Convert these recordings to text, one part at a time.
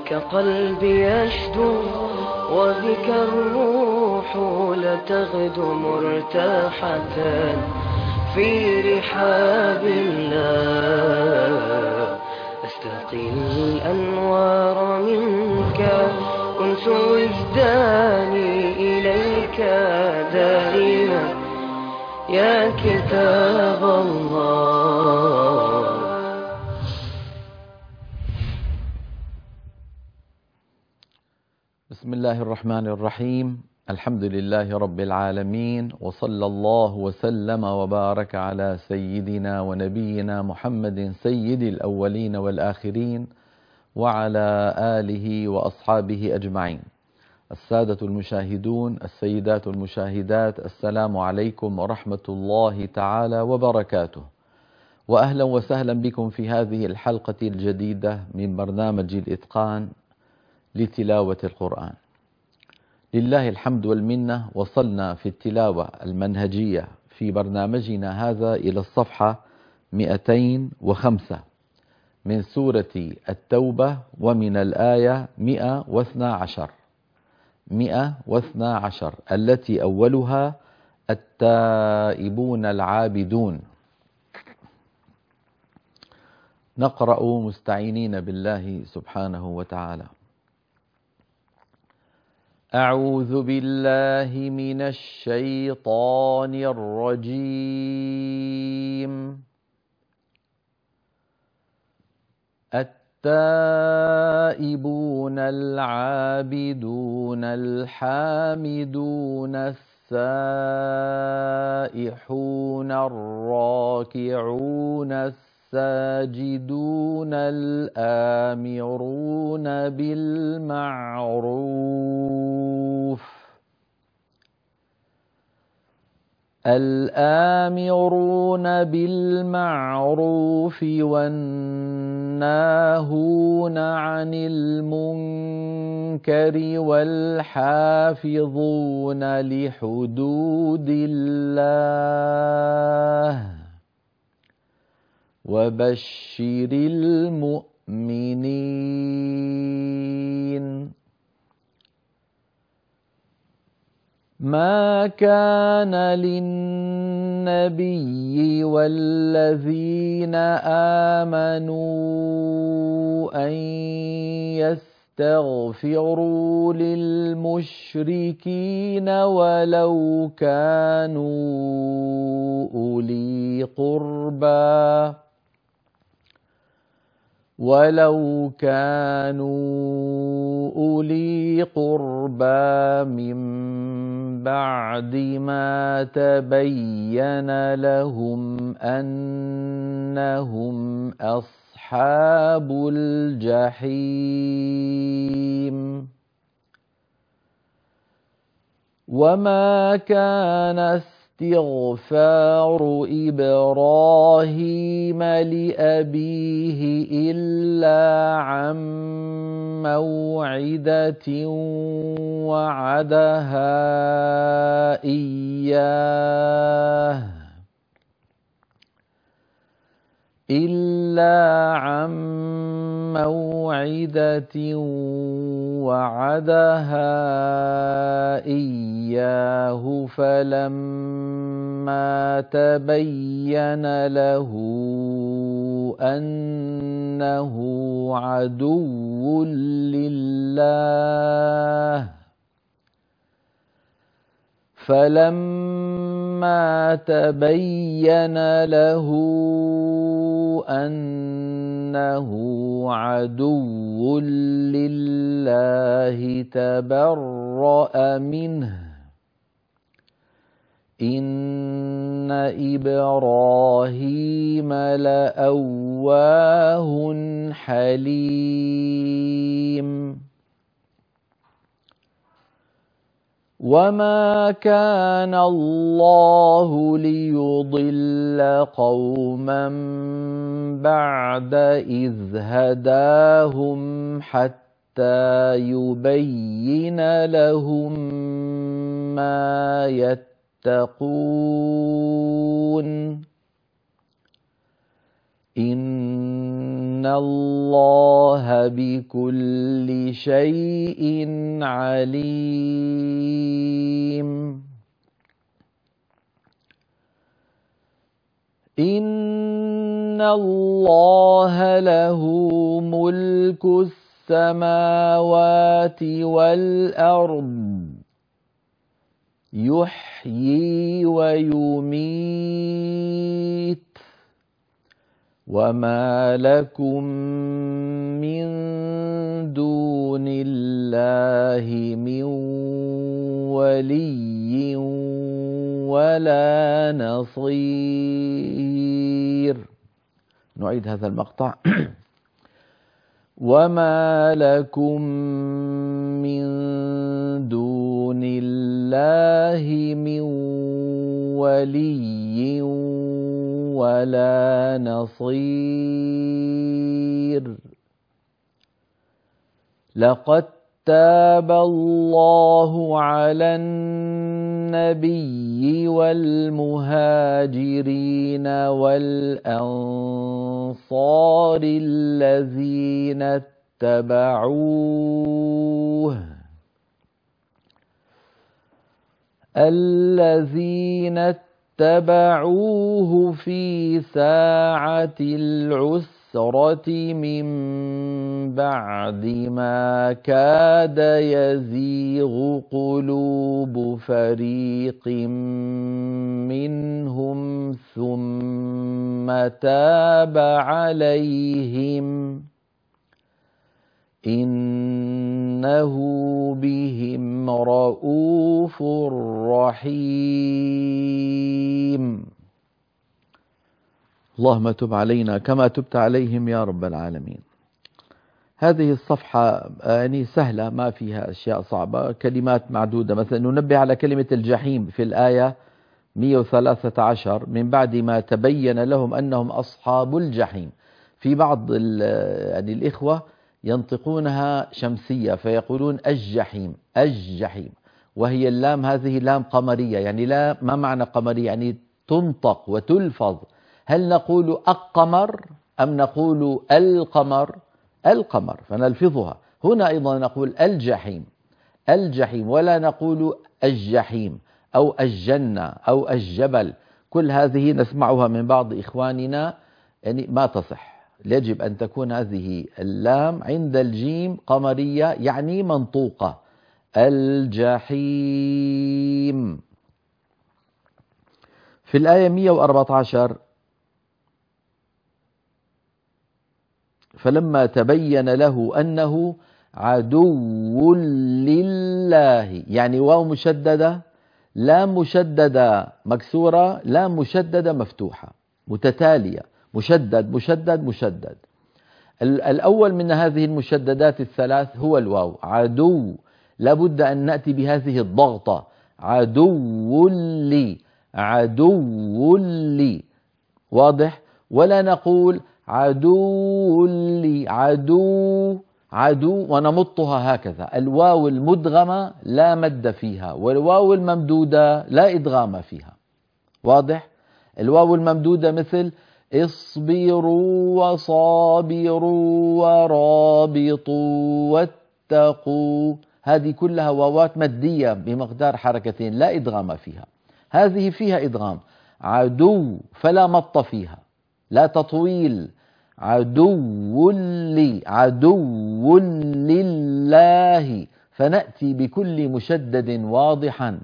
كقلبي يشدو وبك الروح لتغدو مرتاحة في رحاب الله. أستقي الأنوار منك، كنت وجداني إليك دائما يا كتاب الله. بسم الله الرحمن الرحيم. الحمد لله رب العالمين، وصلى الله وسلم وبارك على سيدنا ونبينا محمد سيد الأولين والآخرين وعلى آله وأصحابه أجمعين. السادة المشاهدون، السيدات المشاهدات، السلام عليكم ورحمة الله تعالى وبركاته، وأهلا وسهلا بكم في هذه الحلقة الجديدة من برنامج الإتقان لتلاوة القرآن. لله الحمد والمنة، وصلنا في التلاوة المنهجية في برنامجنا هذا إلى الصفحة 205 من سورة التوبة، ومن الآية 112 التي أولها التائبون العابدون. نقرأ مستعينين بالله سبحانه وتعالى. أعوذ بالله من الشيطان الرجيم. التائبون العابدون الحامدون السائحون الراكعون الساجدون الآمرون بالمعروف والناهون عن المنكر والحافظون لحدود الله وبشر المؤمنين. ما كان للنبي والذين آمنوا أن يستغفروا للمشركين ولو كانوا أولي قربى من بعد ما تبين لهم أنهم أصحاب الجحيم. وما كان استغفار إبراهيم لأبيه إلا عن موعدة وعدها إياه فلما تبين له أنه عدو لله تبرأ منه. إن إبراهيم لأواه حليم. وما كان الله ليضل قوما بعد إذ هداهم حتى يبين لهم ما يتقون. إن إن الله بكل شيء عليم. إن الله له ملك السماوات والأرض يحيي ويميت وما لكم من دون الله من ولي ولا نصير. نعيد هذا المقطع. وما لكم من دون الله من ولي ولا نصير. لقد تاب الله على النبي والمهاجرين والأنصار الذين اتبعوه في ساعة العسرة من بعد ما كاد يزيغ قلوب فريق منهم ثم تاب عليهم إنه بهم رءوف رحيم. اللهم تب علينا كما تبت عليهم يا رب العالمين. هذه الصفحة يعني سهلة، ما فيها أشياء صعبة، كلمات معدودة. مثلا ننبه على كلمة الجحيم في الآية 113: من بعد ما تبين لهم أنهم أصحاب الجحيم. في بعض يعني الإخوة ينطقونها شمسية فيقولون الجحيم الجحيم، وهي اللام هذه لام قمرية. يعني لا، ما معنى قمرية؟ يعني تنطق وتلفظ. هل نقول القمر أم نقول القمر؟ القمر، فنلفظها. هنا أيضا نقول الجحيم الجحيم، ولا نقول الجحيم أو الجنة أو الجبل. كل هذه نسمعها من بعض إخواننا، يعني ما تصح. يجب أن تكون هذه اللام عند الجيم قمرية، يعني منطوقة. الجحيم. في الآية 114: فلما تبين له أنه عدو لله، يعني واو مشددة، لام مشددة مكسورة، لام مشددة مفتوحة متتالية، مشدد مشدد مشدد. الأول من هذه المشددات الثلاث هو الواو، عدو، لابد أن نأتي بهذه الضغطة، عدو لي عدو لي، واضح؟ ولا نقول عدو لي عدو عدو ونمطها هكذا. الواو المدغمة لا مد فيها، والواو الممدودة لا إدغام فيها، واضح؟ الواو الممدودة مثل اصبروا وصابروا ورابطوا واتقوا، هذه كلها واوات مدية بمقدار حركتين لا إدغام فيها. هذه فيها إدغام، عدو فلا مط فيها، لا تطويل. عدو لي عدو لله، فنأتي بكل مشدد واضحا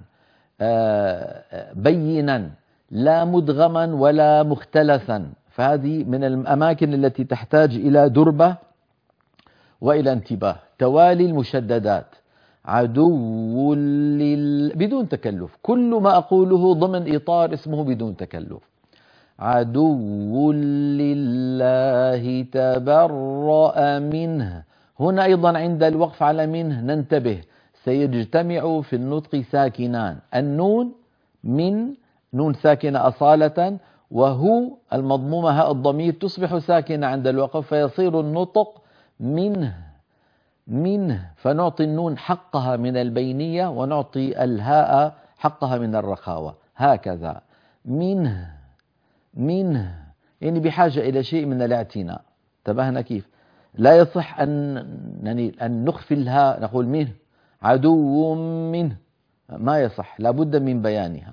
بينا، لا مدغما ولا مختلسا. فهذه من الأماكن التي تحتاج إلى دربة وإلى انتباه. توالي المشددات، عدو بدون تكلف، كل ما أقوله ضمن إطار اسمه بدون تكلف. عدو لله تبرأ منه. هنا أيضا عند الوقف على منه ننتبه، سيجتمع في النطق ساكنان، النون من نون ساكنة أصالة، وهو المضمومة هاء الضمير تصبح ساكنة عند الوقف، فيصير النطق منه منه، فنعطي النون حقها من البينية ونعطي الهاء حقها من الرخاوة، هكذا منه منه، يعني بحاجة إلى شيء من الاعتناء. انتبهنا كيف؟ لا يصح أن نخفي الهاء نقول منه عدو منه، ما يصح، لا بد من بيانها.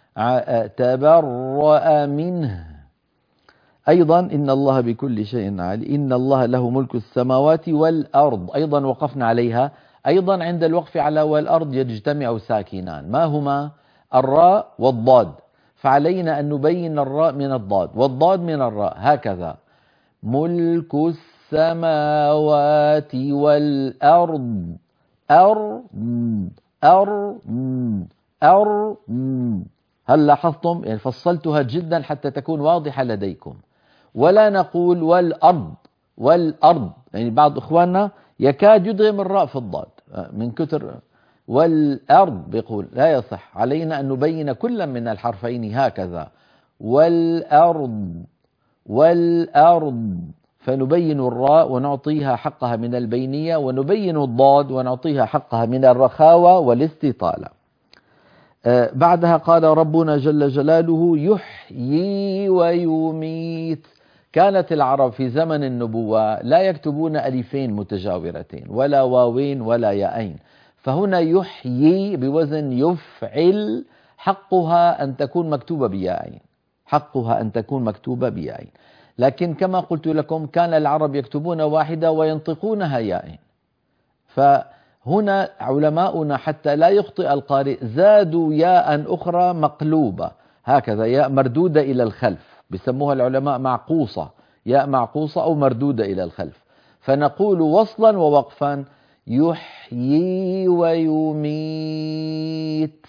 تبرأ منه. أيضا إن الله بكل شيء عليم، إن الله له ملك السماوات والأرض، أيضا وقفنا عليها. أيضا عند الوقف على والأرض يجتمع ساكنان، ما هما؟ الراء والضاد، فعلينا أن نبين الراء من الضاد والضاد من الراء، هكذا. ملك السماوات والأرض، أرض أرض أرض. هل لاحظتم؟ يعني فصلتها جدا حتى تكون واضحة لديكم. ولا نقول والأرض والأرض، يعني بعض إخواننا يكاد يدغم الراء في الضاد من كثر والأرض، بيقول لا يصح، علينا أن نبين كل من الحرفين هكذا، والأرض والأرض، فنبين الراء ونعطيها حقها من البينية، ونبين الضاد ونعطيها حقها من الرخاوة والاستطالة. بعدها قال ربنا جل جلاله يحيي ويميت. كانت العرب في زمن النبوة لا يكتبون ألفين متجاورتين ولا واوين ولا ياءين، فهنا يحيي بوزن يفعل، حقها أن تكون مكتوبة بياءين، حقها أن تكون مكتوبة بياءين. لكن كما قلت لكم كان العرب يكتبون واحدة وينطقونها ياءين، فهنا علماؤنا حتى لا يخطئ القارئ زادوا ياء أخرى مقلوبة، هكذا ياء مردودة إلى الخلف، بسموها العلماء معقوصة، ياء معقوصة أو مردودة إلى الخلف. فنقول وصلا ووقفا يحيي ويميت،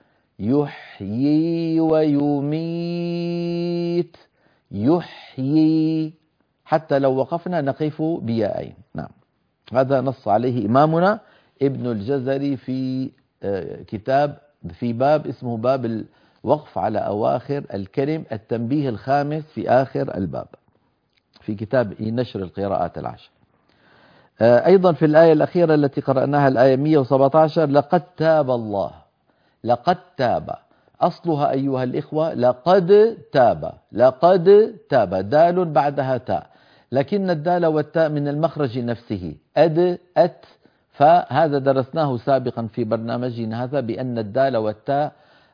يحيي ويميت، يحيي، حتى لو وقفنا نقف بيائين. نعم، هذا نص عليه إمامنا ابن الجزري في كتاب، في باب اسمه باب الوقف على أواخر الكلم، التنبيه الخامس في آخر الباب، في كتاب نشر القراءات العشر. أيضا في الآية الأخيرة التي قرأناها، الآية 117، لقد تاب الله، لقد تاب، أصلها أيها الإخوة لقد تاب، لقد تاب، دال بعدها تاء، لكن الدال والتاء من المخرج نفسه، أد أت، فهذا درسناه سابقا في برنامجنا هذا، بأن الدال والتاء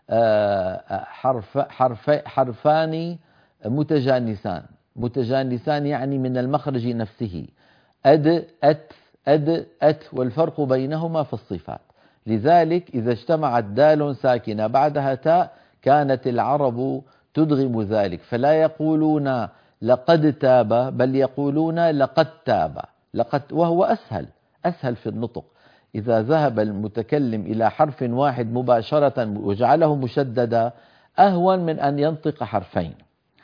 حرفان متجانسان، متجانسان يعني من المخرج نفسه، أد أت أد أت، والفرق بينهما في الصفات. لذلك إذا اجتمعت دال ساكنة بعدها تاء كانت العرب تدغم ذلك، فلا يقولون لقد تاب بل يقولون لقد تاب، لقد، وهو أسهل في النطق. إذا ذهب المتكلم إلى حرف واحد مباشرة وجعله مشددا أهون من أن ينطق حرفين.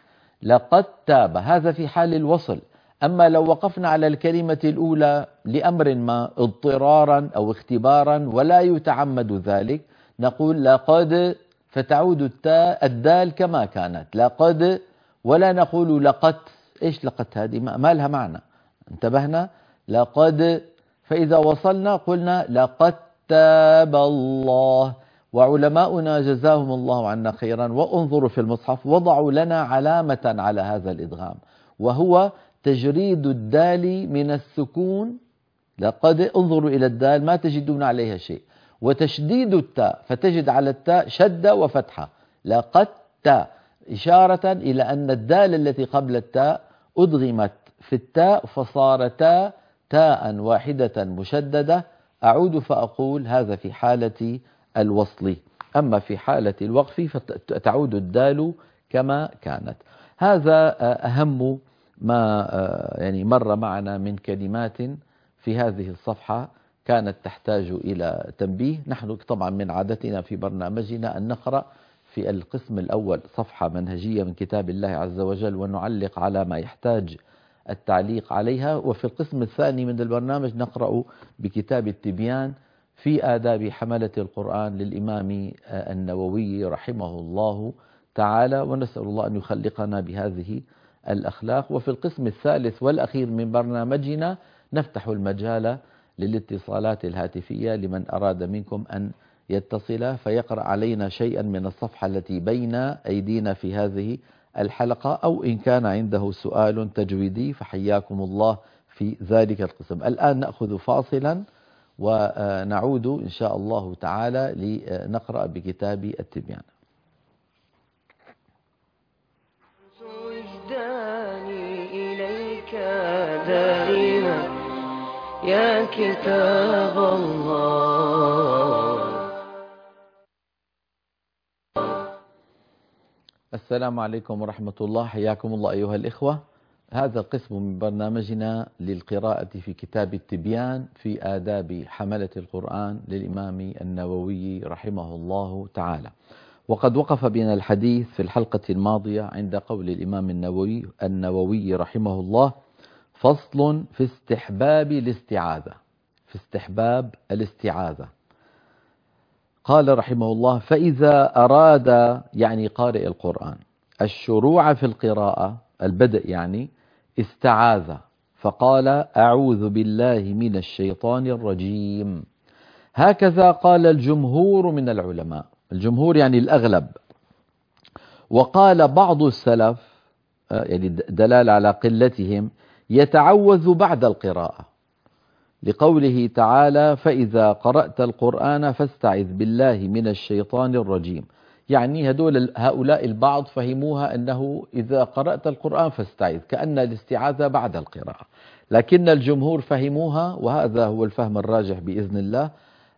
لقد تاب، هذا في حال الوصل. أما لو وقفنا على الكلمة الأولى لأمر ما اضطرارا أو اختبارا ولا يتعمد ذلك، نقول لقد، فتعود التاء الدال كما كانت لقد، ولا نقول لقد. إيش لقد؟ هذه ما لها معنى، انتبهنا؟ لقد، فإذا وصلنا قلنا لقد تاب الله. وعلماؤنا جزاهم الله عنا خيرا وانظروا في المصحف وضعوا لنا علامة على هذا الإدغام، وهو تجريد الدال من السكون. لقد، انظروا إلى الدال ما تجدون عليها شيء، وتشديد التاء، فتجد على التاء شدة وفتحة، لقد تاء، إشارة إلى أن الدال التي قبل التاء أدغمت في التاء فصارتا تاء واحدة مشددة. أعود فأقول هذا في حالة الوصل، أما في حالة الوقف فتعود الدال كما كانت. هذا أهم ما يعني مر معنا من كلمات في هذه الصفحة كانت تحتاج إلى تنبيه. نحن طبعا من عادتنا في برنامجنا أن نقرأ في القسم الأول صفحة منهجية من كتاب الله عز وجل ونعلق على ما يحتاج التعليق عليها، وفي القسم الثاني من البرنامج نقرأ بكتاب التبيان في آداب حملة القرآن للإمام النووي رحمه الله تعالى، ونسأل الله أن يخلقنا بهذه الأخلاق. وفي القسم الثالث والأخير من برنامجنا نفتح المجال للاتصالات الهاتفية لمن أراد منكم أن يتصل فيقرأ علينا شيئا من الصفحة التي بين أيدينا في هذه الحلقة، أو إن كان عنده سؤال تجويدي فحياكم الله في ذلك القسم. الآن نأخذ فاصلا ونعود إن شاء الله تعالى لنقرأ بكتاب التبيان. وجداني إليك دائما يا كتاب الله. السلام عليكم ورحمة الله، حياكم الله أيها الإخوة. هذا قسم من برنامجنا للقراءة في كتاب التبيان في آداب حملة القرآن للإمام النووي رحمه الله تعالى. وقد وقف بنا الحديث في الحلقة الماضية عند قول الإمام النووي رحمه الله: فصل في استحباب الاستعاذة. في استحباب الاستعاذة قال رحمه الله: فإذا أراد، يعني قارئ القرآن، الشروع في القراءة، البدء يعني، استعاذ فقال: أعوذ بالله من الشيطان الرجيم. هكذا قال الجمهور من العلماء، الجمهور يعني الأغلب. وقال بعض السلف، يعني دلالة على قلتهم، يتعوذ بعد القراءة، لقوله تعالى: فإذا قرأت القرآن فاستعذ بالله من الشيطان الرجيم. يعني هؤلاء البعض فهموها أنه إذا قرأت القرآن فاستعذ، كأن الاستعاذة بعد القراءة، لكن الجمهور فهموها، وهذا هو الفهم الراجح بإذن الله،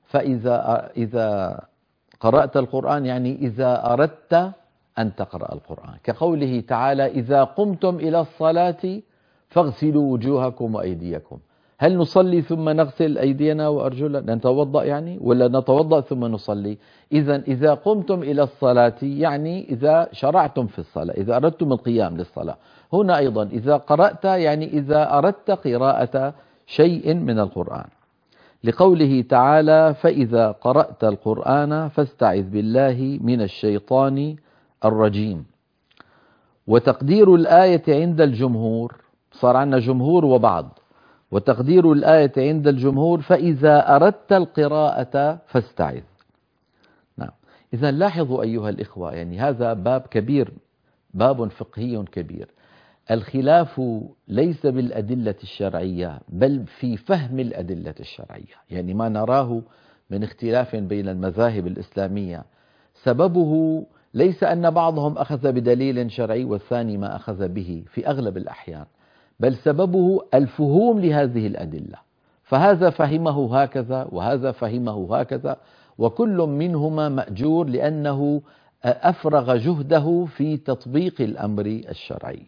فإذا قرأت القرآن يعني إذا أردت أن تقرأ القرآن، كقوله تعالى: إذا قمتم إلى الصلاة فاغسلوا وجوهكم وأيديكم. هل نصلي ثم نغسل أيدينا وأرجلنا، نتوضأ يعني، ولا نتوضأ ثم نصلي؟ إذا قمتم إلى الصلاة يعني إذا شرعتم في الصلاة، إذا أردتم القيام للصلاة. هنا أيضا إذا قرأت يعني إذا أردت قراءة شيء من القرآن، لقوله تعالى: فإذا قرأت القرآن فاستعذ بالله من الشيطان الرجيم. وتقدير الآية عند الجمهور، صار عندنا جمهور وبعض، وتقدير الآية عند الجمهور: فإذا أردت القراءة فاستعذ. نعم. إذا لاحظوا أيها الإخوة، يعني هذا باب كبير، باب فقهي كبير. الخلاف ليس بالأدلة الشرعية بل في فهم الأدلة الشرعية، يعني ما نراه من اختلاف بين المذاهب الإسلامية سببه ليس أن بعضهم أخذ بدليل شرعي والثاني ما أخذ به في أغلب الأحيان، بل سببه الفهوم لهذه الأدلة، فهذا فهمه هكذا وهذا فهمه هكذا، وكل منهما مأجور لأنه أفرغ جهده في تطبيق الأمر الشرعي.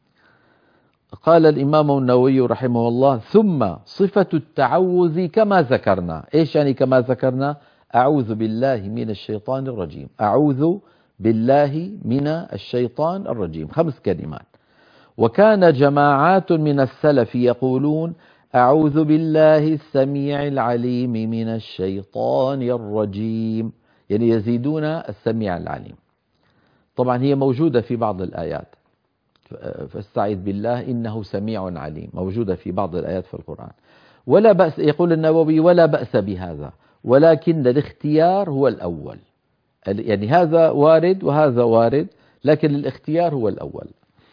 قال الإمام النووي رحمه الله: ثم صفة التعوذ كما ذكرنا. إيش يعني كما ذكرنا؟ أعوذ بالله من الشيطان الرجيم، أعوذ بالله من الشيطان الرجيم، 5 كلمات. وكان جماعات من السلف يقولون: أعوذ بالله السميع العليم من الشيطان الرجيم، يعني يزيدون السميع العليم. طبعا هي موجودة في بعض الآيات، فاستعذ بالله إنه سميع عليم، موجودة في بعض الآيات في القرآن. ولا بأس، يقول النووي: ولا بأس بهذا، ولكن الاختيار هو الأول، يعني هذا وارد وهذا وارد، لكن الاختيار هو الأول.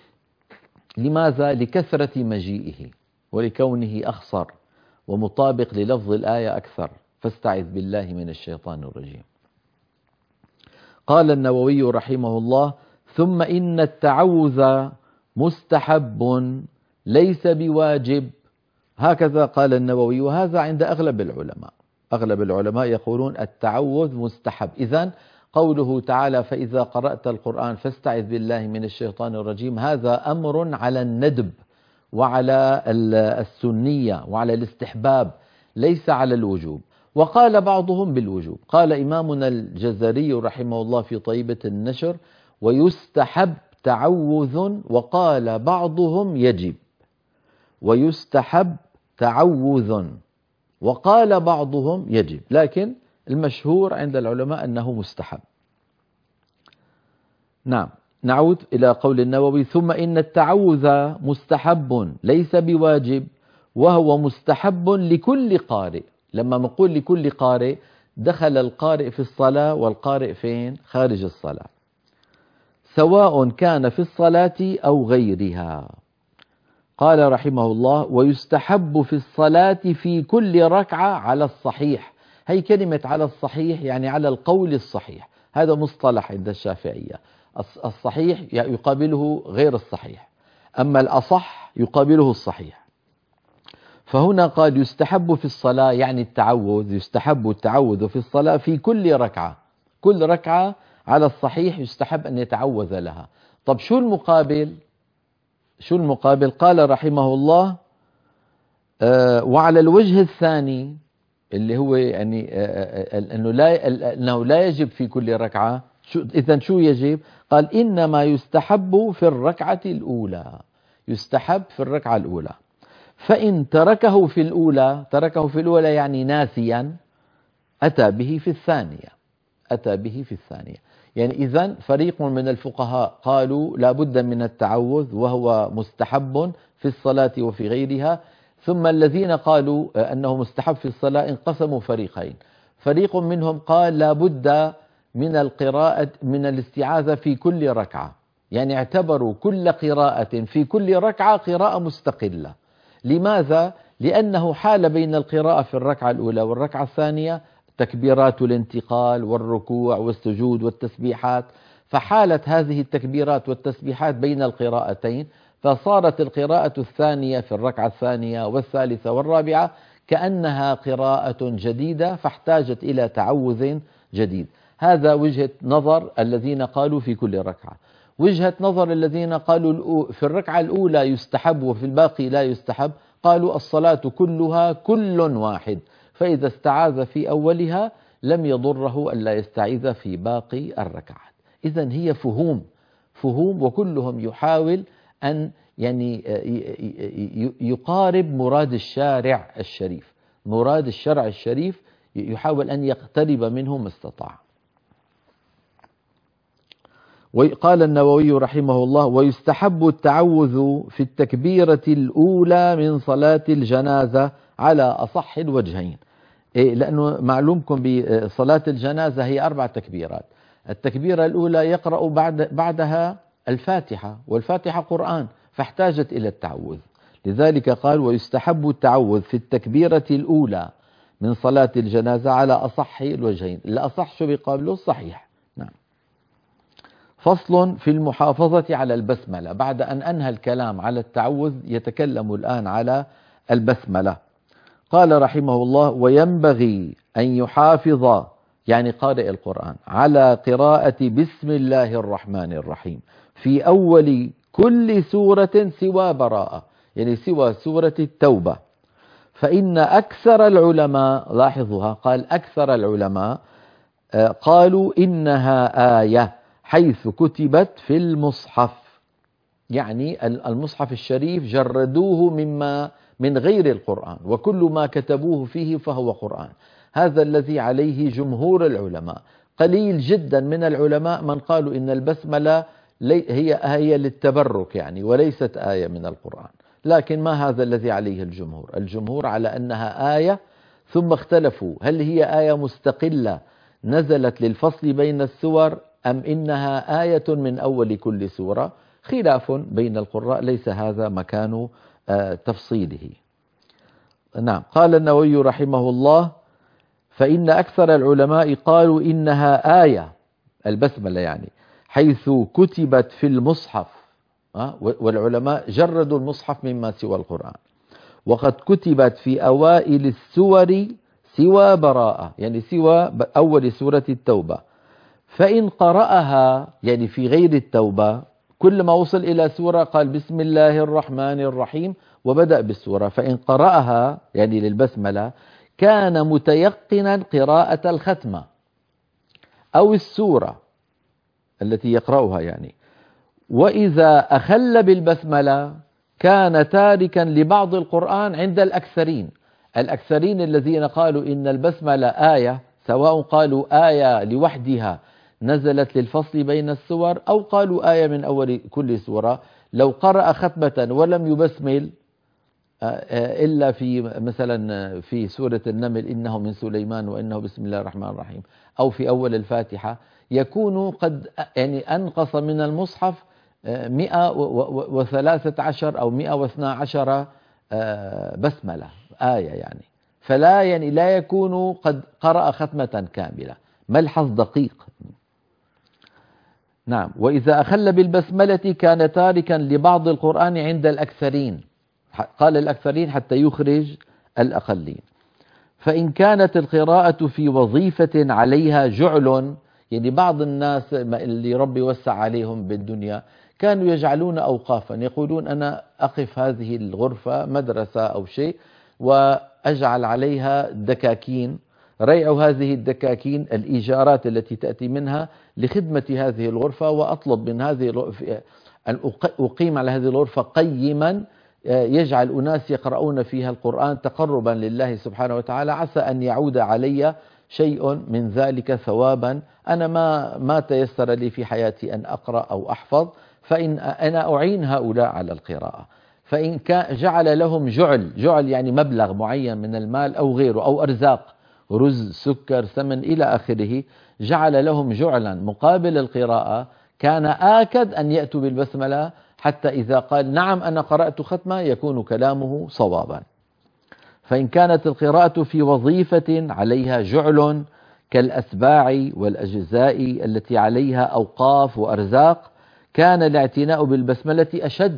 لماذا؟ لكثرة مجيئه ولكونه أخصر ومطابق للفظ الآية أكثر: فاستعذ بالله من الشيطان الرجيم. قال النووي رحمه الله: ثم إن التعوذ مستحب ليس بواجب. هكذا قال النووي، وهذا عند أغلب العلماء. أغلب العلماء يقولون التعوذ مستحب. إذن قوله تعالى: فإذا قرأت القرآن فاستعذ بالله من الشيطان الرجيم، هذا أمر على الندب وعلى السنية وعلى الاستحباب، ليس على الوجوب. وقال بعضهم بالوجوب، قال إمامنا الجزري رحمه الله في طيبة النشر: ويستحب تعوذ، وقال بعضهم يجب. ويستحب تعوذ، وقال بعضهم يجب، لكن المشهور عند العلماء أنه مستحب. نعم، نعود إلى قول النووي: ثم إن التعوذ مستحب ليس بواجب، وهو مستحب لكل قارئ. لما نقول لكل قارئ، دخل القارئ في الصلاة والقارئ فين؟ خارج الصلاة. سواء كان في الصلاة أو غيرها. قال رحمه الله: ويستحب في الصلاة في كل ركعة على الصحيح. هي كلمة على الصحيح يعني على القول الصحيح، هذا مصطلح عند الشافعية. الصحيح يقابله غير الصحيح، أما الأصح يقابله الصحيح. فهنا قال يستحب في الصلاة يعني التعوذ، يستحب التعوذ في الصلاة في كل ركعة، كل ركعة على الصحيح يستحب أن يتعوذ لها. طب شو المقابل؟ شو المقابل؟ قال رحمه الله: وعلى الوجه الثاني اللي هو يعني أنه لا يجب في كل ركعة. إذن شو يجب؟ قال: إنما يستحب في الركعة الأولى، يستحب في الركعة الأولى. فإن تركه في الأولى، تركه في الأولى يعني ناسيا، أتى به في الثانية، أتى به في الثانية. يعني إذن فريق من الفقهاء قالوا لا بد من التعوذ وهو مستحب في الصلاة وفي غيرها، ثم الذين قالوا أنه مستحب في الصلاة انقسموا فريقين. فريق منهم قال لا بد من القراءة من الاستعاذة في كل ركعة، يعني اعتبروا كل قراءة في كل ركعة قراءة مستقلة. لماذا؟ لأنه حال بين القراءة في الركعة الأولى والركعة الثانية تكبيرات الانتقال والركوع والسجود والتسبيحات، فحالت هذه التكبيرات والتسبيحات بين القراءتين، فصارت القراءة الثانية في الركعة الثانية والثالثة والرابعة كأنها قراءة جديدة، فاحتاجت إلى تعوذ جديد. هذا وجهة نظر الذين قالوا في كل ركعة. وجهة نظر الذين قالوا في الركعة الأولى يستحب وفي الباقي لا يستحب، قالوا الصلاة كلها كل واحد، فإذا استعاذ في أولها لم يضره ألا يستعيذ في باقي الركعات. إذن هي فهوم وكلهم يحاول أن يعني يقارب مراد الشارع الشريف، مراد الشرع الشريف، يحاول أن يقترب منه ما استطاع. وقال النووي رحمه الله: ويستحب التعوذ في التكبيرة الأولى من صلاة الجنازة على أصح الوجهين. لأنه معلومكم بصلاة الجنازة هي 4 تكبيرات. التكبيرة الأولى يقرأ بعدها الفاتحة، والفاتحة قرآن، فاحتاجت إلى التعوذ. لذلك قال: ويستحب التعوذ في التكبيرة الأولى من صلاة الجنازة على أصح الوجهين. الأصح شو بيقابله؟ الصحيح. نعم. فصل في المحافظة على البسملة. بعد أن أنهى الكلام على التعوذ يتكلم الآن على البسملة. قال رحمه الله: وينبغي أن يحافظ يعني قارئ القرآن على قراءة بسم الله الرحمن الرحيم في أول كل سورة سوى براءة، يعني سوى سورة التوبة. فإن أكثر العلماء، لاحظوها، قال أكثر العلماء قالوا إنها آية حيث كتبت في المصحف، يعني المصحف الشريف جردوه من غير القرآن، وكل ما كتبوه فيه فهو قرآن. هذا الذي عليه جمهور العلماء. قليل جدا من العلماء من قالوا إن البسملة هي للتبرك يعني، وليست آية من القرآن. لكن ما هذا الذي عليه الجمهور؟ الجمهور على أنها آية، ثم اختلفوا هل هي آية مستقلة نزلت للفصل بين السور أم إنها آية من أول كل سورة. خلاف بين القراء، ليس هذا مكان تفصيله. نعم. قال النووي رحمه الله: فإن أكثر العلماء قالوا إنها آية، البسملة يعني، حيث كتبت في المصحف، والعلماء جردوا المصحف مما سوى القرآن. وقد كتبت في أوائل السور سوى براءة، يعني سوى أول سورة التوبة. فإن قرأها يعني في غير التوبة، كل ما وصل إلى سورة قال بسم الله الرحمن الرحيم وبدأ بالسورة، فإن قرأها يعني للبسملة كان متيقنا قراءة الختمة أو السورة التي يقرأها يعني. وإذا أخل بالبسملة كان تاركا لبعض القرآن عند الأكثرين. الأكثرين الذين قالوا إن البسملة آية، سواء قالوا آية لوحدها نزلت للفصل بين السور أو قالوا آية من أول كل سورة، لو قرأ ختمة ولم يبسمل إلا في مثلا في سورة النمل إنه من سليمان وإنه بسم الله الرحمن الرحيم، أو في أول الفاتحة، يكون قد يعني أنقص من المصحف 113 أو 112 بسملة آية يعني، فلا يعني لا يكون قد قرأ ختمة كاملة. ملحظ دقيق. نعم. وإذا أخل بالبسملة كان تاركا لبعض القرآن عند الأكثرين، قال الأكثرين حتى يخرج الأقلين. فإن كانت القراءة في وظيفة عليها جعل، يعني بعض الناس اللي ربي وسع عليهم بالدنيا كانوا يجعلون أوقافا، يقولون أنا أقف هذه الغرفة مدرسة أو شيء وأجعل عليها دكاكين، ريع هذه الدكاكين الإيجارات التي تأتي منها لخدمة هذه الغرفة، وأطلب من هذه أن أقيم على هذه الغرفة قيما يجعل أناس يقرؤون فيها القرآن تقربا لله سبحانه وتعالى، عسى أن يعود علي شيء من ذلك ثوابا. أنا ما تيسر لي في حياتي أن أقرأ أو أحفظ، فإن أنا أعين هؤلاء على القراءة. فإن جعل لهم جعل يعني مبلغ معين من المال أو غيره أو أرزاق، رز سكر ثمن إلى آخره، جعل لهم جعلا مقابل القراءة، كان آكد أن يأتوا بالبسملة، حتى إذا قال نعم أنا قرأت ختمة يكون كلامه صوابا. فإن كانت القراءة في وظيفة عليها جعل كالأسباع والأجزاء التي عليها أوقاف وأرزاق، كان الاعتناء بالبسملة أشد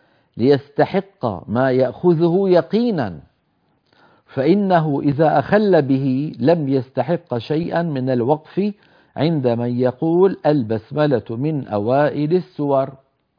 ليستحق ما يأخذه يقينا، فإنه إذا أخل به لم يستحق شيئا من الوقف عند من يقول البسملة من أوائل السور،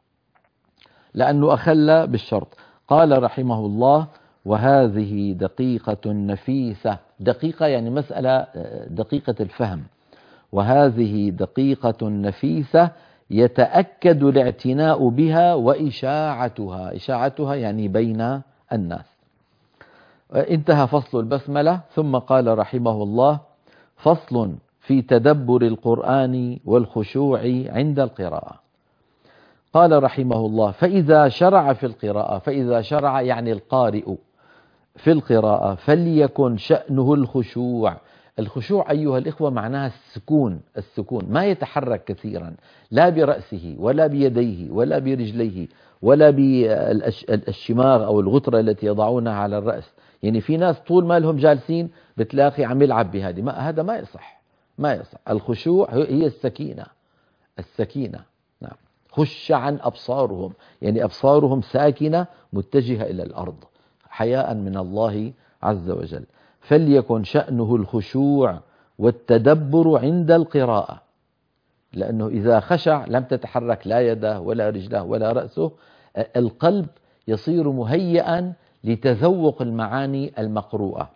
لأنه أخل بالشرط. قال رحمه الله: وهذه دقيقة نفيسة. دقيقة يعني مسألة دقيقة الفهم. وهذه دقيقة نفيسة يتأكد الاعتناء بها وإشاعتها. إشاعتها يعني بين الناس. انتهى فصل البسملة. ثم قال رحمه الله: فصل في تدبر القرآن والخشوع عند القراءة. قال رحمه الله: فإذا شرع في القراءة، فإذا شرع يعني القارئ في القراءة، فليكن شأنه الخشوع. الخشوع أيها الإخوة معناها السكون، السكون، ما يتحرك كثيرا، لا برأسه ولا بيديه ولا برجليه ولا بالشماغ أو الغترة التي يضعونها على الرأس. يعني في ناس طول ما لهم جالسين بتلاقي عم يلعب بهذه، هذا ما يصح، ما يصح. الخشوع هي السكينة، السكينة. نعم. خش عن أبصارهم، يعني أبصارهم ساكنة متجهة إلى الأرض حياء من الله عز وجل. فليكن شأنه الخشوع والتدبر عند القراءة، لأنه إذا خشع لم تتحرك لا يده ولا رجله ولا رأسه، القلب يصير مهيئا لتذوق المعاني المقروءة.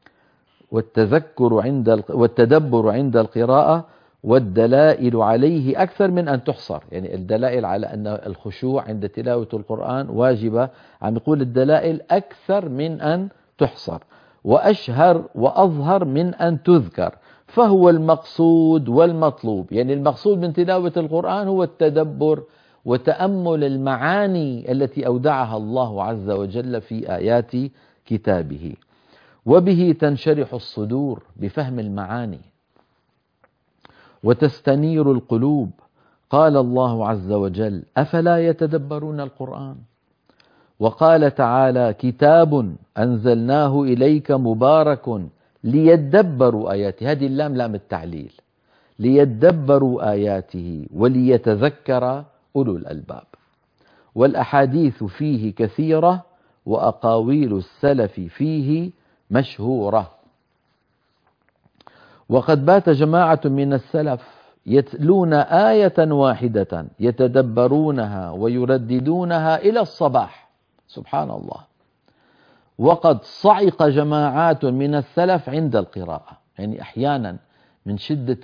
والتدبر عند القراءة والدلائل عليه أكثر من أن تحصر. يعني الدلائل على أن الخشوع عند تلاوة القرآن واجبة، عم يقول الدلائل أكثر من أن تحصر، وأشهر وأظهر من أن تذكر، فهو المقصود والمطلوب. يعني المقصود من تلاوة القرآن هو التدبر وتأمل المعاني التي أودعها الله عز وجل في آيات كتابه. وبه تنشرح الصدور، بفهم المعاني، وتستنير القلوب. قال الله عز وجل: أفلا يتدبرون القرآن؟ وقال تعالى: كتاب أنزلناه إليك مبارك ليدبروا آياته. هذه اللام لام التعليل، ليدبروا آياته وليتذكر أولو الألباب. والأحاديث فيه كثيرة، وأقاويل السلف فيه مشهورة. وقد بات جماعة من السلف يتلون آية واحدة يتدبرونها ويرددونها إلى الصباح، سبحان الله. وقد صعق جماعات من السلف عند القراءة، يعني أحيانا من شدة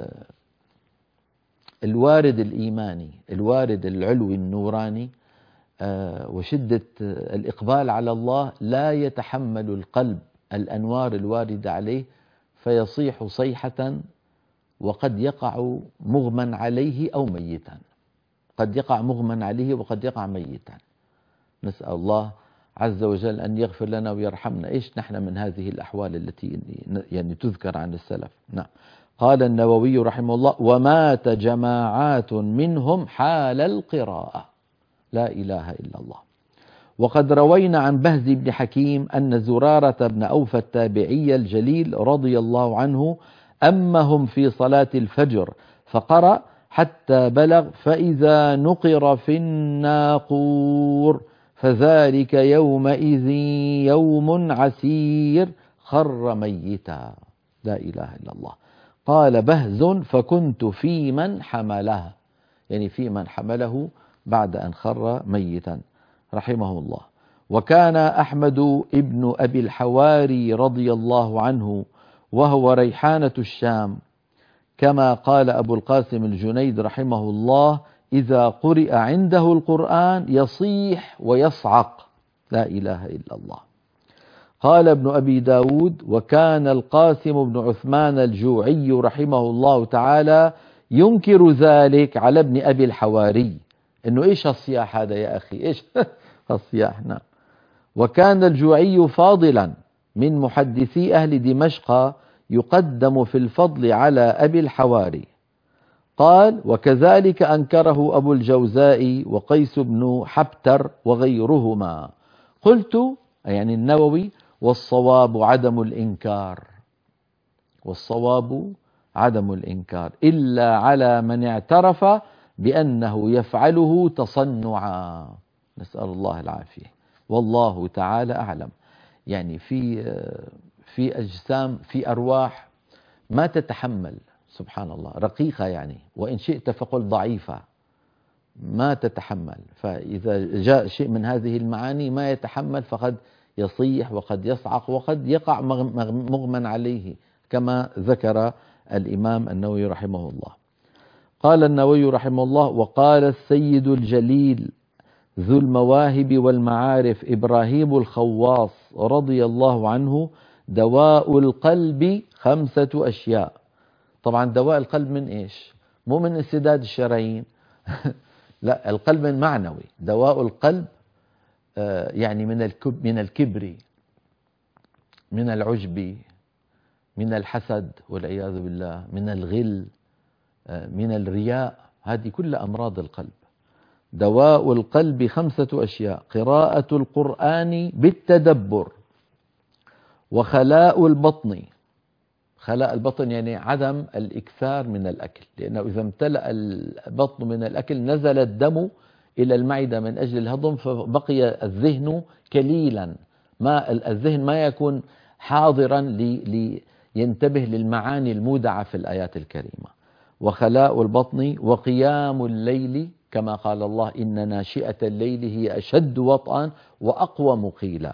الوارد الإيماني، الوارد العلوي النوراني، وشدة الإقبال على الله، لا يتحمل القلب الأنوار الواردة عليه، فيصيح صيحة، وقد يقع مغمى عليه أو ميتا. قد يقع مغمى عليه وقد يقع ميتا. نسأل الله عز وجل أن يغفر لنا ويرحمنا. إيش نحن من هذه الأحوال التي يعني تذكر عن السلف. نعم. قال النووي رحمه الله: ومات جماعات منهم حال القراءة. لا إله إلا الله. وقد روينا عن بهز بن حكيم أن زرارة بن أوفى التابعي الجليل رضي الله عنه أمهم في صلاة الفجر فقرأ حتى بلغ: فإذا نقر في الناقور فذلك يومئذ يوم عسير خر ميتا. لا إله إلا الله. قال بهز: فكنت في من حمله، يعني في من حمله بعد أن خر ميتا رحمه الله. وكان أحمد ابن أبي الحواري رضي الله عنه وهو ريحانة الشام، كما قال أبو القاسم الجنيد رحمه الله: إذا قرئ عنده القرآن يصيح ويصعق. لا إله إلا الله. قال ابن أبي داود: وكان القاسم بن عثمان الجوعي رحمه الله تعالى ينكر ذلك على ابن أبي الحواري، إنه إيش الصياح هذا يا أخي، إيش الصياح. نعم. وكان الجوعي فاضلا من محدثي أهل دمشق يقدم في الفضل على أبي الحواري. قال: وكذلك أنكره أبو الجوزاء وقيس بن حبتر وغيرهما. قلت، يعني النووي: والصواب عدم الإنكار، والصواب عدم الإنكار إلا على من اعترف بأنه يفعله تصنعا. نسأل الله العافية. والله تعالى أعلم. يعني في أجسام، في أرواح ما تتحمل، سبحان الله، رقيقة يعني، وإن شئت فقل ضعيفة، ما تتحمل. فإذا جاء شيء من هذه المعاني ما يتحمل فقد يصيح وقد يصعق وقد يقع مغمى عليه، كما ذكر الإمام النووي رحمه الله. قال النووي رحمه الله: وقال السيد الجليل ذو المواهب والمعارف إبراهيم الخواص رضي الله عنه: دواء القلب 5 أشياء. طبعا دواء القلب من إيش؟ مو من انسداد الشرايين لا، القلب المعنوي. دواء القلب يعني من الكبر، من العجب، من الحسد والعياذ بالله، من الغل، من الرياء. هذه كل أمراض القلب. دواء القلب 5 أشياء: قراءة القرآن بالتدبر، وخلاء البطن. خلاء البطن يعني عدم الإكثار من الأكل، لأنه إذا امتلأ البطن من الأكل نزل الدم إلى المعدة من أجل الهضم، فبقي الذهن كليلا، ما الذهن ما يكون حاضرا لينتبه للمعاني المودعة في الآيات الكريمة. وخلاء البطن، وقيام الليل، كما قال الله: إن ناشئة الليل هي أشد وطئا وأقوم قيلا.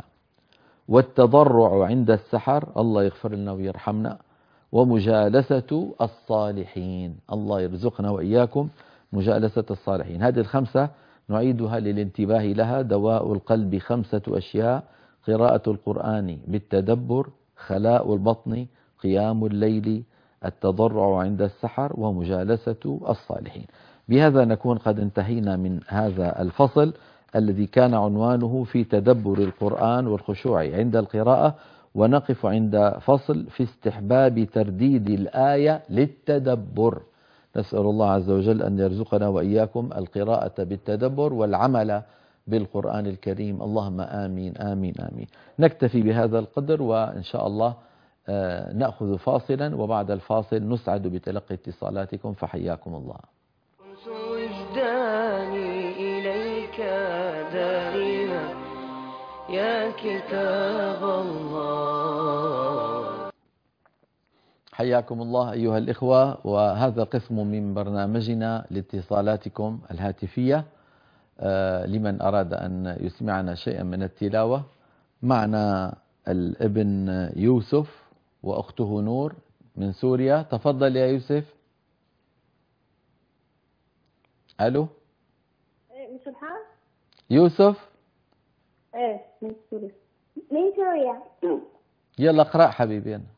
والتضرع عند السحر، الله يغفر لنا ويرحمنا. ومجالسة الصالحين، الله يرزقنا وإياكم مجالسة الصالحين. هذه ال5 نعيدها للانتباه لها: دواء القلب 5 أشياء: قراءة القرآن بالتدبر، خلاء البطن، قيام الليل، التضرع عند السحر، ومجالسة الصالحين. بهذا نكون قد انتهينا من هذا الفصل الذي كان عنوانه في تدبر القرآن والخشوع عند القراءة، ونقف عند فصل في استحباب ترديد الآية للتدبر. نسأل الله عز وجل أن يرزقنا وإياكم القراءة بالتدبر والعمل بالقرآن الكريم، اللهم آمين آمين آمين. نكتفي بهذا القدر، وإن شاء الله نأخذ فاصلا، وبعد الفاصل نسعد بتلقي اتصالاتكم، فحياكم الله. وجداني إليك دائما يا كتاب الله. حياكم الله أيها الإخوة، وهذا قسم من برنامجنا لاتصالاتكم الهاتفية. لمن أراد أن يسمعنا شيئا من التلاوة، معنا الابن يوسف وأخته نور من سوريا. تفضل يا يوسف. ألو من سبحان يوسف. ايه من سوريا. من سوريا. يلا اقرأ حبيبي. أنا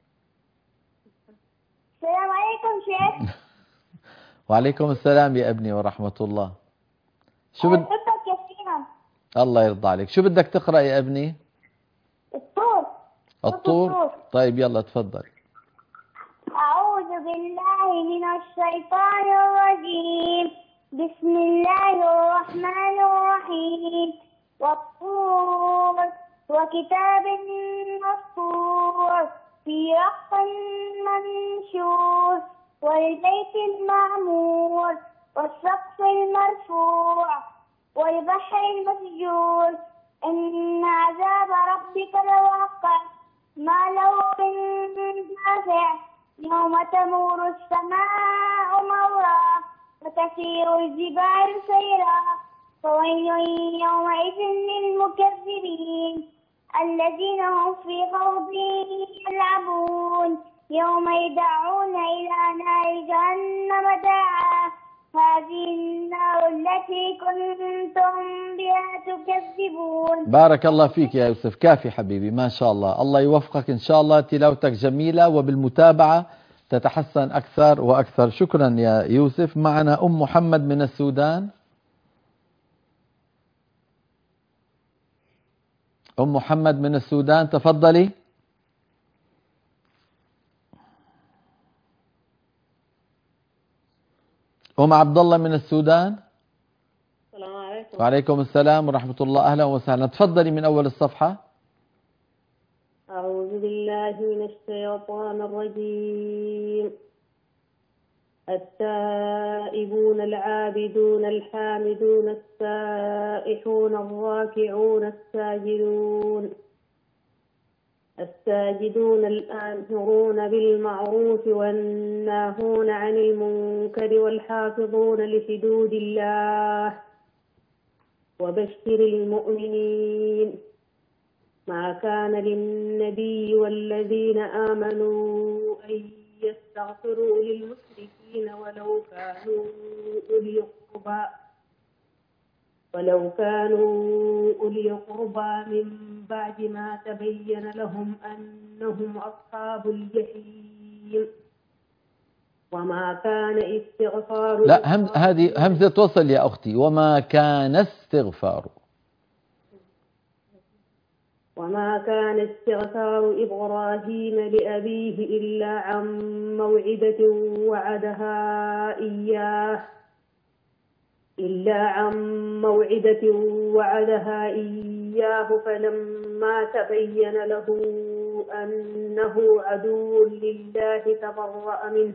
السلام عليكم شيخ. وعليكم السلام يا ابني ورحمة الله. شو أحبك كثيرا. الله يرضى عليك. شو بدك تقرأ يا ابني؟ الطور. الطور. طيب يلا تفضل. أعوذ بالله من الشيطان الرجيم. بسم الله الرحمن الرحيم. والطور وكتاب مسطور في رق منشور والبيت المعمور والسقف المرفوع والبحر المسجور إن عذاب ربك لواقع ما له من دافع يوم تمور السماء مورا وتسير الجبال سيرا فويل يومئذ للمكذبين الذين هم في خوض يلعبون يوم يدعون إلى نار جهنم دعا هذه النار التي كنتم بها تكذبون. بارك الله فيك يا يوسف، كافي حبيبي، ما شاء الله. الله يوفقك إن شاء الله، تلاوتك جميلة وبالمتابعة تتحسن أكثر وأكثر. شكرا يا يوسف. معنا أم محمد من السودان. أم محمد من السودان تفضلي. أم عبد الله من السودان. السلام عليكم. وعليكم السلام ورحمة الله، أهلا وسهلا. تفضلي من أول الصفحة. أعوذ بالله من الشيطان الرجيم. التائبون العابدون الحامدون السائحون الراكعون الساجدون الآمرون بالمعروف والناهون عن المنكر والحافظون لحدود الله وبشر المؤمنين. ما كان للنبي والذين آمنوا أن يستغفروا للمشركين ولو كانوا أولي قربى من بعد ما تبين لهم أنهم أصحاب الجحيم. وما كان استغفار لا، هذه همزة وصل يا أختي. وما كان استغفار إبراهيم لأبيه إلا عن موعدة وعدها إياه فلما تبين له أنه عدو لله تبرأ منه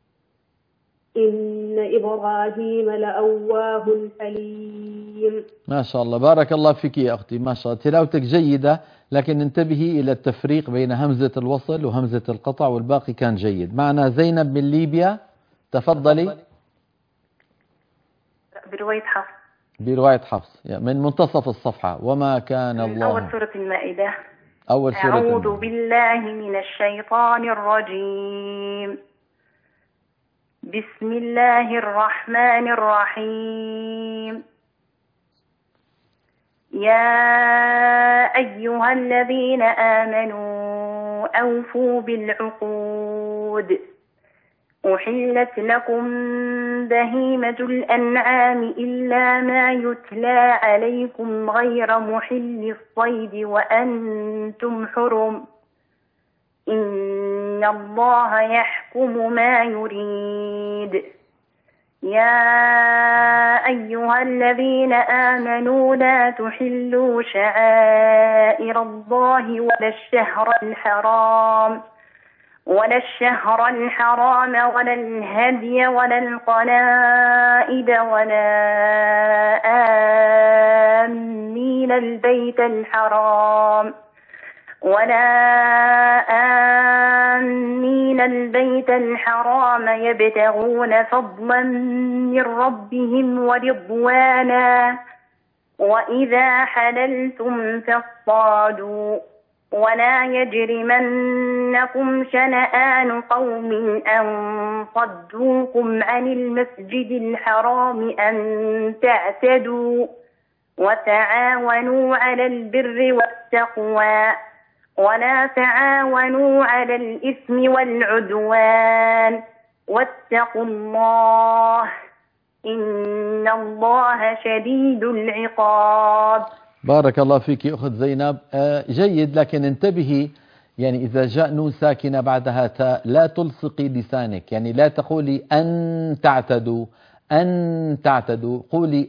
إن إبراهيم لأواه حليم. ما شاء الله، بارك الله فيك يا أختي، ما شاء الله تلاوتك جيدة، لكن انتبهي إلى التفريق بين همزة الوصل وهمزة القطع، والباقي كان جيد. معنا زينب من ليبيا، تفضلي. برواية حفص من منتصف الصفحة. وما كان الله. أول سورة المائدة. أول سورة أعوذ بالله من الشيطان الرجيم. بسم الله الرحمن الرحيم. يا أيها الذين آمنوا أوفوا بالعقود. أحلت لكم بهيمة الأنعام إلا ما يتلى عليكم غير محل الصيد وأنتم حرم. إن الله يحكم ما يريد. يا أيها الذين آمنوا لا تحلوا شعائر الله ولا الشهر الحرام ولا الهدي ولا القلائد ولا آمين البيت الحرام يبتغون فضلا من ربهم ورضوانا وإذا حللتم فاصطادوا ولا يجرمنكم شنآن قوم أن صدوكم عن المسجد الحرام أن تعتدوا وتعاونوا على البر والتقوى ولا تعاونوا على الإثم والعدوان واتقوا الله إن الله شديد العقاب. بارك الله فيك أخت زينب. جيد، لكن انتبهي، يعني إذا جاء نون ساكنة بعدها تاء لا تلصقي لسانك، يعني لا تقولي أن تعتدوا، أن تعتدوا، قولي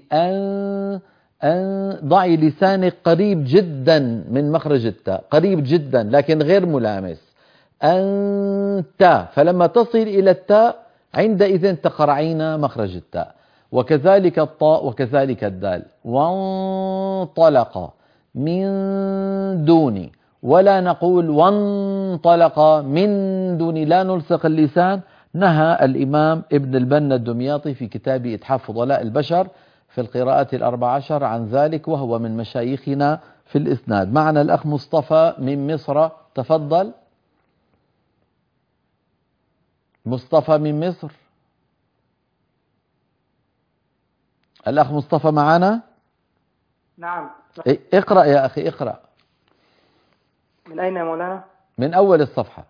أن ضعي لسانك قريب جدا من مخرج التاء، قريب جدا لكن غير ملامس. أنت، فلما تصل إلى التاء عندئذ تقرعين مخرج التاء. وكذلك الطاء وكذلك الدال. وانطلق من دوني، ولا نقول وانطلق من دوني، لا نلصق اللسان. نهى الإمام ابن البنا الدمياطي في كتاب إتحاف فضلاء البشر في القراءات ال14 عن ذلك، وهو من مشايخنا في الإسناد. معنا الأخ مصطفى من مصر، تفضل. مصطفى من مصر، الأخ مصطفى معنا؟ نعم. اقرأ يا أخي، اقرأ. من أين يا مولانا؟ من أول الصفحة.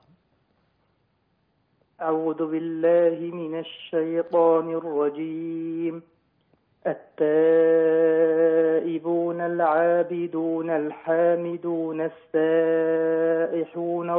أعوذ بالله من الشيطان الرجيم. التائبون العابدون الحامدون السائحون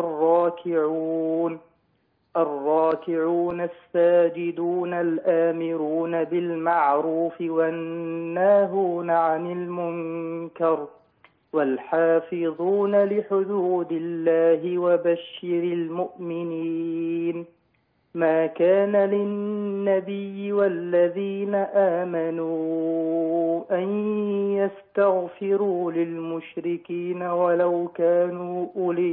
الراكعون الساجدون الآمرون بالمعروف والناهون عن المنكر والحافظون لحدود الله وبشر المؤمنين. ما كان للنبي والذين آمنوا أن يستغفروا للمشركين ولو كانوا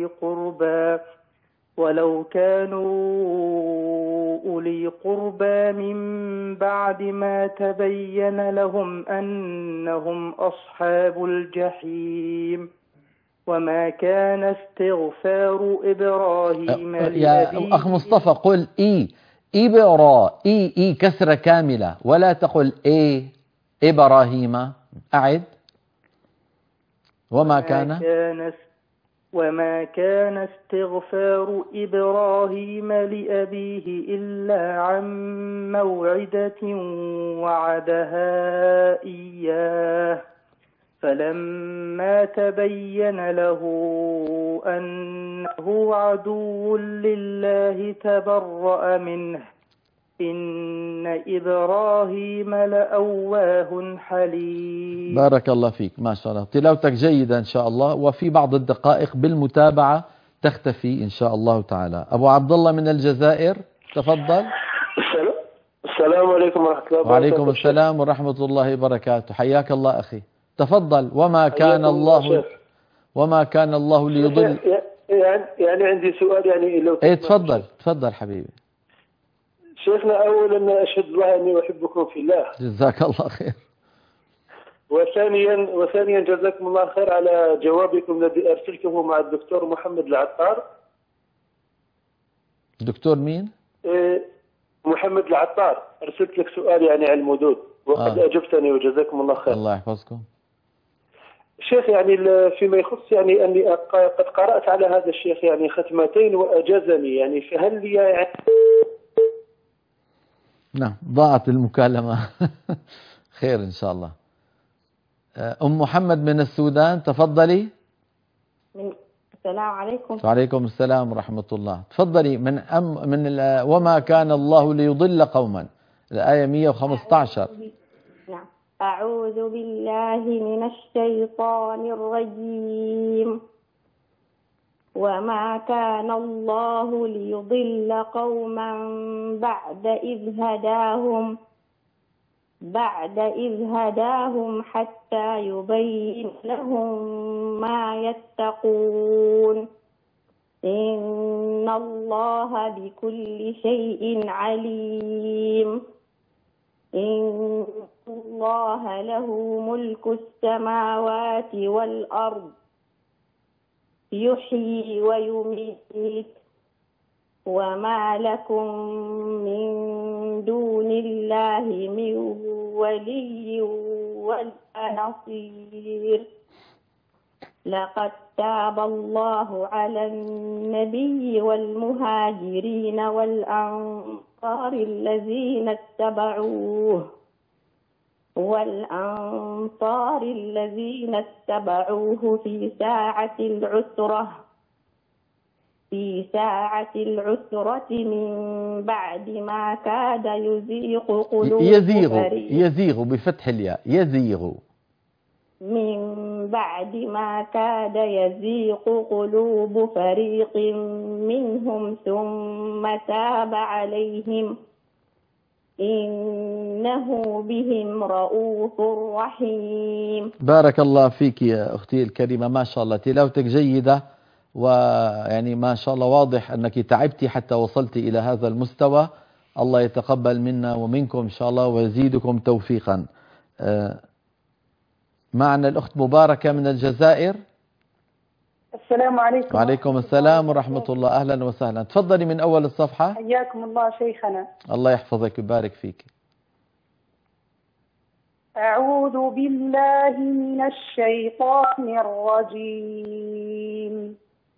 أولي قربى من بعد ما تبين لهم أنهم أصحاب الجحيم. وما كان استغفار إبراهيم يا أخ مصطفى قل إي كسرة كاملة، ولا تقل إبراهيم. أعد. وما كان استغفار إبراهيم لأبيه إلا عن موعدة وعدها إياه، فلما تبين له أنه عدو لله تبرأ منه، إن إبراهيم لأواه حليم. بارك الله فيك، ما شاء الله، تلاوتك جيدة إن شاء الله، وفي بعض الدقائق بالمتابعة تختفي إن شاء الله تعالى. أبو عبد الله من الجزائر، تفضل. السلام عليكم ورحمة الله وبركاته. وعليكم السلام ورحمة الله وبركاته، حياك الله أخي، تفضل. وما كان الله ليضل. يعني عندي سؤال، يعني لو تفضل حبيبي. شيخنا، أولا أشهد الله أني أحبكم في الله، جزاك الله خير. وثانيا جزاكم الله خير على جوابكم الذي أرسلته مع الدكتور محمد العطار. دكتور مين؟ محمد العطار. أرسلت لك سؤال يعني عن المدود، وقد أجبتني وجزاكم الله خير. الله يحفظكم. شيخ، يعني فيما يخص يعني أني قد قرأت على هذا الشيخ يعني ختمتين وأجازني، يعني فهل لي يعني نعم، ضاعت المكالمة. خير إن شاء الله. أم محمد من السودان، تفضلي. السلام عليكم. وعليكم السلام ورحمة الله. تفضلي. وما كان الله ليضل قوما، الآية 115. نعم. أعوذ بالله من الشيطان الرجيم. وما كان الله ليضل قوما بعد إذ هداهم حتى يبين لهم ما يتقون. إن الله بكل شيء عليم. إن الله له ملك السماوات والأرض، يحيي ويميت، وما لكم من دون الله من ولي ولا نصير. لقد تاب الله على النبي والمهاجرين والأنصار الذين اتبعوه والأنصار الذين اتبعوه في ساعة العسرة من بعد ما كاد يزيغ قلوب يزيغ بفتح الياء، يزيغ من بعد ما كاد يزيغ قلوب فريق منهم ثم تاب عليهم إنه بهم رؤوف رحيم. بارك الله فيك يا أختي الكريمة، ما شاء الله تلاوتك جيدة، ويعني ما شاء الله واضح أنك تعبتي حتى وصلت إلى هذا المستوى. الله يتقبل منا ومنكم إن شاء الله ويزيدكم توفيقا. معنا الأخت مباركة من الجزائر. السلام عليكم. وعليكم السلام ورحمة الله، أهلا وسهلا. تفضلي من أول الصفحة. حياكم الله شيخنا. الله يحفظك ويبارك فيك. أعوذ بالله من الشيطان الرجيم.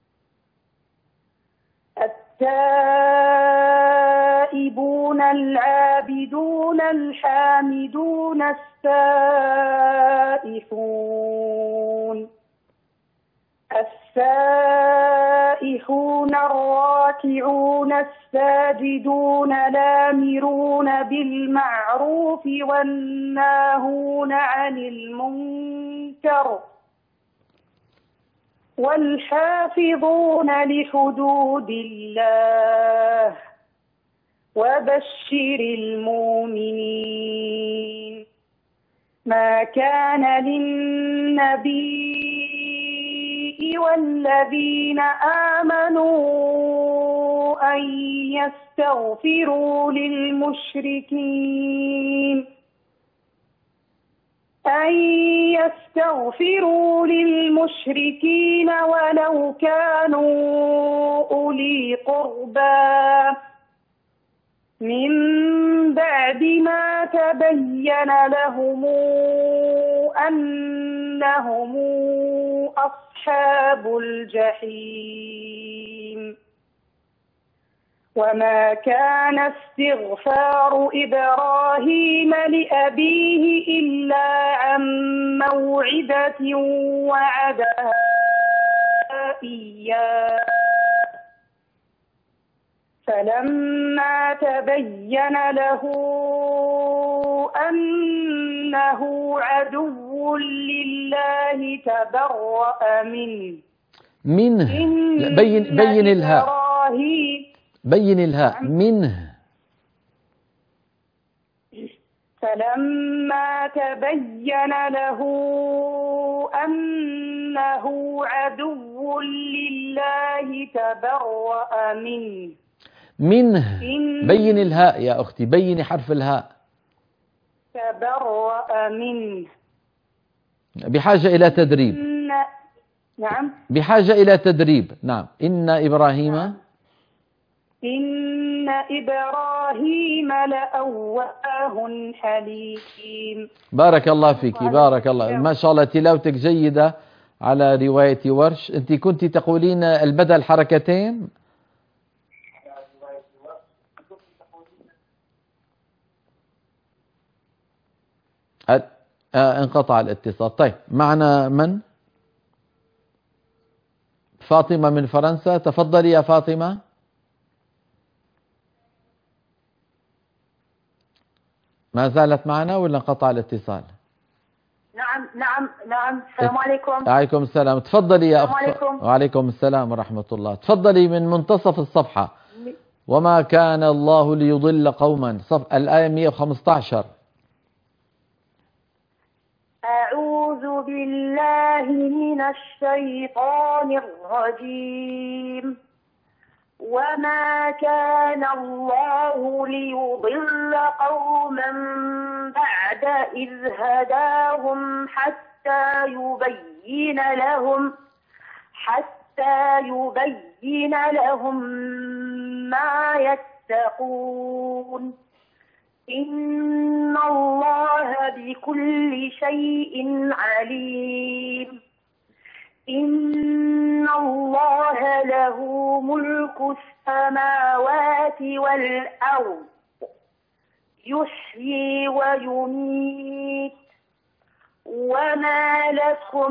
التائبون العابدون الحامدون السائحون الراكعون الساجدون الآمرون بالمعروف والناهون عن المنكر والحافظون لحدود الله وبشر المؤمنين. ما كان للنبي والذين آمنوا أن يستغفروا للمشركين ولو كانوا أولي قربى من بعد ما تبين لهم أنهم أصحاب الجحيم. وما كان استغفار إبراهيم لأبيه إلا عن موعدة وعدها إياه فلما تبين له أنه عدو لله تبرأ منه. بين الهاء، بين الهاء منه. فلما تبين له أنه عدو لله تبرأ منه. بين الهاء يا أختي، بين حرف الهاء. تبرأ منه. بحاجة إلى تدريب. نعم. بحاجة إلى تدريب. نعم. إن إبراهيم لأواه حليم. بارك الله فيك، بارك الله، ما شاء الله تلاوتك جيدة على رواية ورش. أنت كنت تقولين البدل حركتين. انقطع الاتصال. طيب معنا من؟ فاطمة من فرنسا. تفضلي يا فاطمة. ما زالت معنا ولا انقطع الاتصال؟ نعم. السلام عليكم. وعليكم السلام. تفضلي يا أخت. وعليكم السلام ورحمة الله. تفضلي من منتصف الصفحة. وما كان الله ليضل قوما، الآية 115. أعوذ بالله من الشيطان الرجيم. وما كان الله ليضل قوما بعد إذ هداهم حتى يبين لهم ما يتقون. إن الله بكل شيء عليم. إن الله له ملك السماوات والأرض يحيي ويميت وما لكم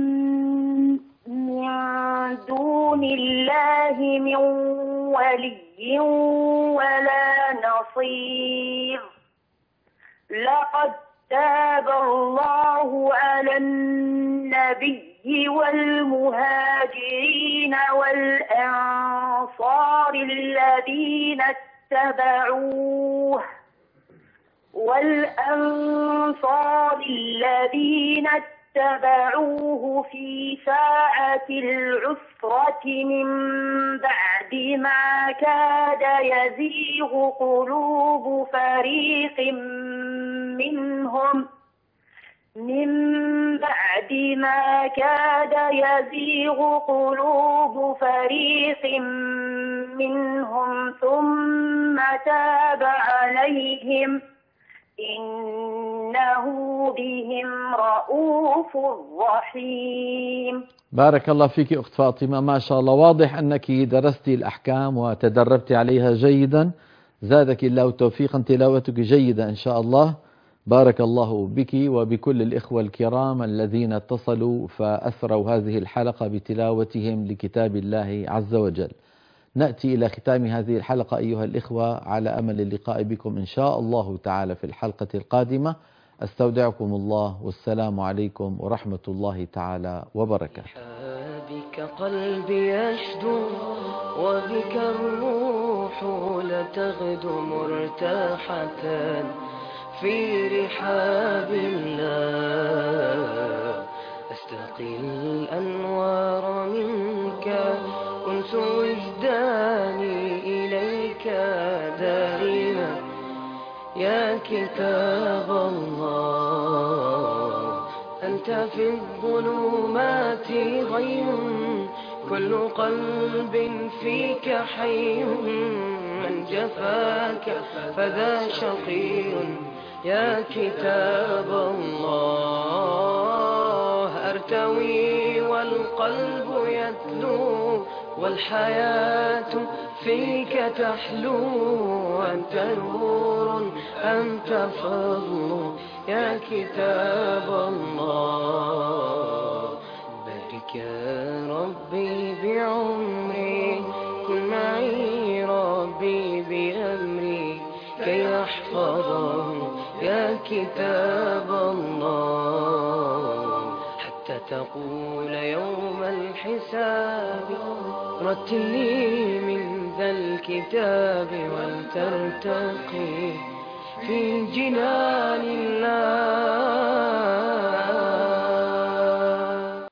من دون الله من ولي ولا نصير لقد تاب الله على النبي والمهاجرين والأنصار الذين اتبعوه في ساعة العسرة من بعد ما كاد يزيغ قلوب فريق منهم ثم تاب عليهم إنه بهم رؤوف رحيم. بارك الله فيك أخت فاطمة، ما شاء الله، واضح أنك درست الأحكام وتدربت عليها جيدا، زادك الله توفيقا، تلاوتك جيدة إن شاء الله. بارك الله بك وبكل الإخوة الكرام الذين اتصلوا فأثروا هذه الحلقة بتلاوتهم لكتاب الله عز وجل. نأتي إلى ختام هذه الحلقة أيها الإخوة، على أمل اللقاء بكم إن شاء الله تعالى في الحلقة القادمة. أستودعكم الله، والسلام عليكم ورحمة الله تعالى وبركاته. بك قلبي يشدو وبك الروح لتغدو مرتاحة في رحاب الله. أستقي الأنوار منك أنس وجداني إليك دائما يا كتاب الله. أنت في الظلمات غيم، كل قلب فيك حي، من جفاك فذا شقي يا كتاب الله. أرتوي والقلب يتلو والحياة فيك تحلو، أنت نور أنت فضل يا كتاب الله. بارك يا ربي بعمري، كن معي ربي بأمري كي أحفظه يا كتاب الله. حتى تقول يوم الحساب رتل لي من ذا الكتاب ولترتقي في جنان الله.